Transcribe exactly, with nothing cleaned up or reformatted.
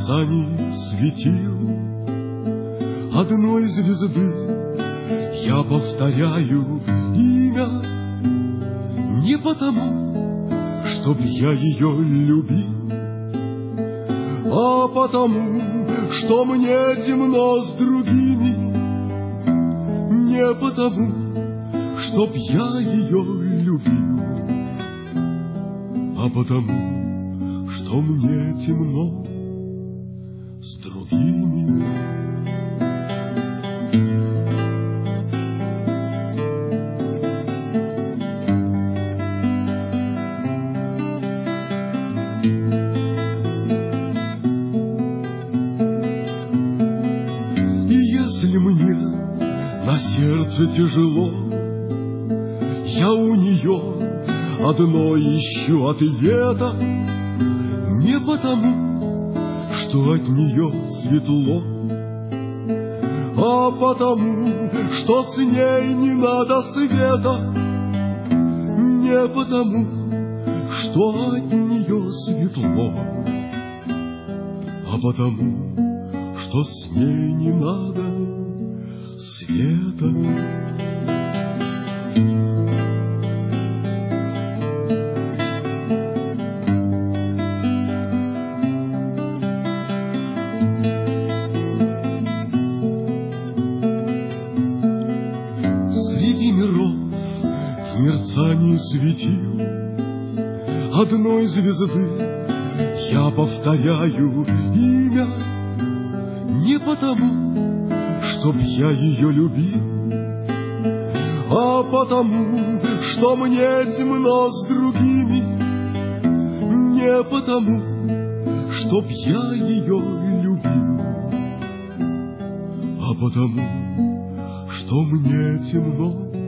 мерцании светил одной звезды я повторяю имя не потому, чтоб я ее любил, а потому, что мне темно с другими, не потому, чтоб я ее любил, а потому, что мне темно с другими. Сердце тяжело, я у нее одно ищу ответа, не потому, что от нее светло, а потому, что с ней не надо света, не потому, что от нее светло, а потому, что с ней не надо света. Среди миров в мерцании светил одной звезды я повторяю имя не потому, чтоб я ее любил, а потому, что мне темно с другими, не потому, чтоб я ее любил, а потому, что мне темно